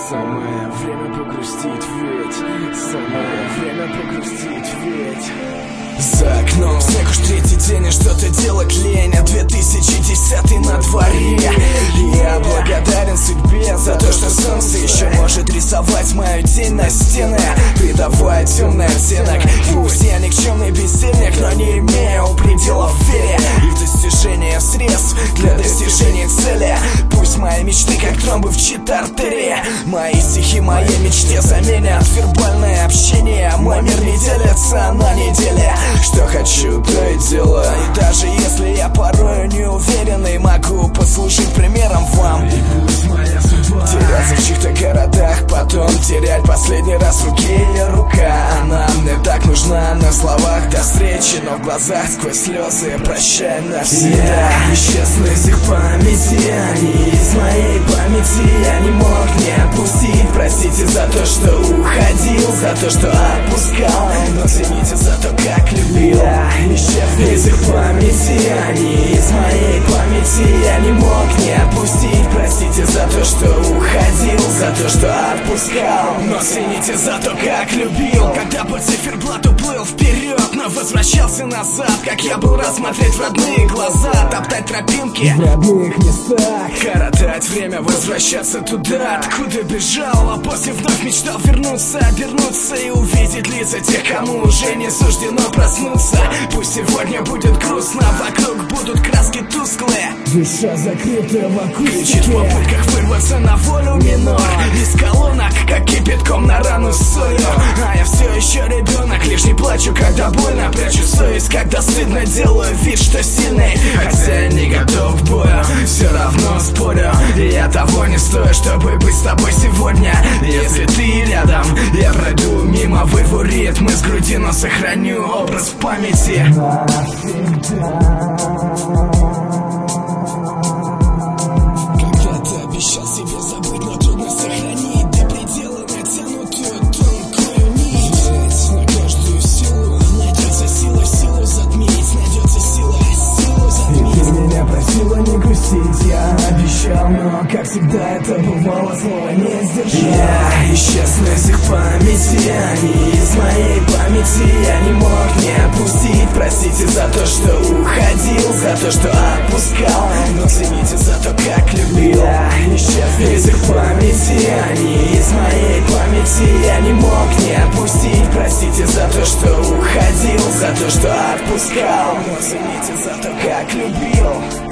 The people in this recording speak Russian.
Самое время погрустить, ведь самое время погрустить, ведь за окном снег уж третий день, и что-то делать лень, а 2010 на дворе. Я благодарен судьбе за то, что солнце еще может рисовать мою тень на стены, придавая темный оттенок. Пусть я никчемный бездельник, но не имею пределов в вере и в достижение средств для достижения цели. Пусть мои мечты как тромбы в чит-артерии, мои стихи моей мечте заменят вербальное общение. Мой мир не делится на недели, что хочу, то и делаю. И даже если я порою не уверенный, могу послужить примером вам. Теряться в чьих-то городах, потом терять последний раз руки или рука. Она мне так нужна на словах до встречи, но в глазах сквозь слезы прощай навсегда. Исчезну из их памяти, они из моей памяти. Я не мог не отпустить, простите за то, что уходил, за то, что отпускал, но цените за то, как любил. Исчезну из их памяти, они из моей памяти. Я не мог не отпустить, простите за то, что уходил, за то, что отпускал, но цените за то, как любил. Когда по циферблату плыл вперед, но возвращался назад, как я был рад смотреть в родные глаза, топтать тропинки в родных местах, коротать время, возвращаться туда, откуда бежал, а после вновь мечтал вернуться, обернуться и увидеть лица тех, кому уже не суждено проснуться. Пусть сегодня будет грустно, вокруг будут краски тусклые, душа закрыта в акустике, кричит в попытках вырваться на волю минор из колонок, как кипятком на рану с солью. А я все еще ребенок, лишь не плачу, когда больно, прячу совесть, когда стыдно, делаю вид, что сильный, хотя я не готов к бою, все равно спорю, я того не стою, чтобы быть с тобой сегодня. Если ты рядом, я пройду мимо, вырву ритм из груди, но сохраню образ в памяти навсегда. Я обещал, но как всегда это бывало, слова не сдержал. Я исчезну из их памяти, они из моей памяти. Я не мог не отпустить, простите за то, что уходил, за то, что отпускал, но цените за то, как любил. Я исчезну из их памяти, они из моей памяти. Я не мог не отпустить, простите за то, что уходил, за то, что отпускал, но цените за то, как любил.